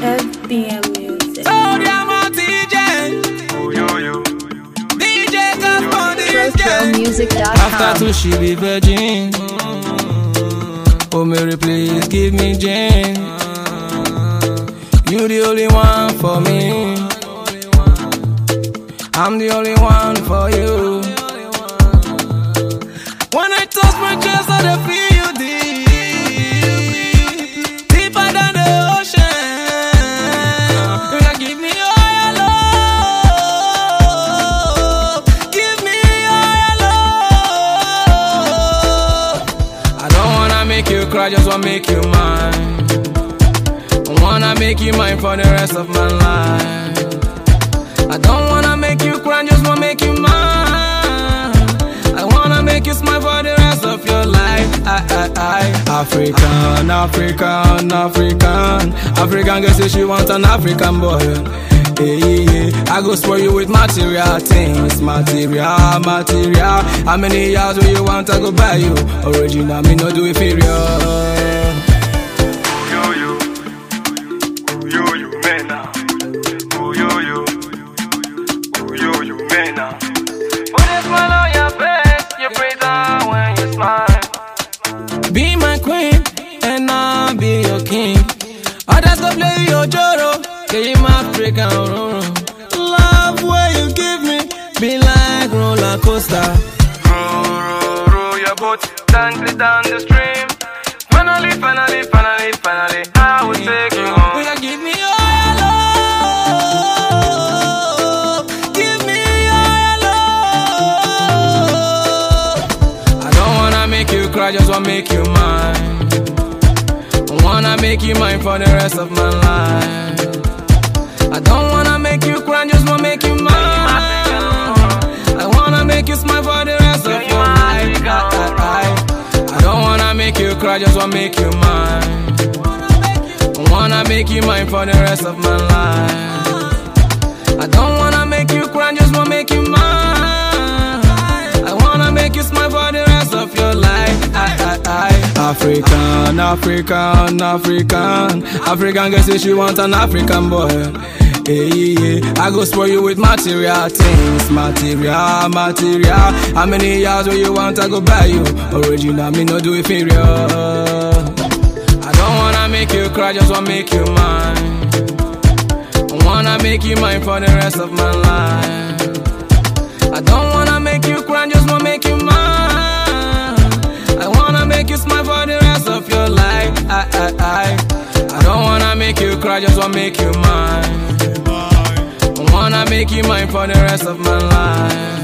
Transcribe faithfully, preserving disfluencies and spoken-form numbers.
F B M Music. D J Retro music dot com. After two, she be virgin. Oh, Mary, please give me Jane. You the only one for me. I'm the only one for you. When I touch my chest, I dey feel you deep, deeper than the ocean. You can give me all your love, give me all your love. I don't wanna make you cry, just wanna make you mine. I wanna make you mine for the rest of my life. I don't wanna make you cry, just wanna make you mine. I wanna make you smile for the rest of your life. I, I, I. African, African, African. African girl say she want an African boy. Hey, yeah, yeah. I go spoil you with material things, material, material. How many years will you want? I go buy you original, me no do inferior. Be my queen, and I'll be your king. Others go play your joro, give him African roro. Love where you give me, be like roller coaster. Roll, roll, roll your boat, gently down the stream. Finally, finally, finally, finally, I will take you home. Will you give me all your love? Give me all your love. I don't wanna make you cry, just wanna make you mine. I wanna make you mine for the rest of my life. I don't wanna make you cry, just wanna make you mine. I wanna make you smile for the rest of your life. I, I, I, I don't wanna make you cry, just wanna make you mine. I wanna make you mine for the rest of my life. I don't wanna make you cry, just wanna make you mine. I wanna make you smile for the rest of your life. I, I, I. African, African, African. African girl say she want an African boy. Hey, yeah, I go spoil you with material things, material, material. How many years will you want? I go buy you original, me no do inferior. I don't wanna make you cry, just wanna make you mine. I wanna make you mine for the rest of my life. I don't wanna make you cry, just wanna make you mine. I wanna make you smile for the rest of your life. I, I, I. I don't wanna make you cry, just wanna make you mine. I wanna make you mine for the rest of my life.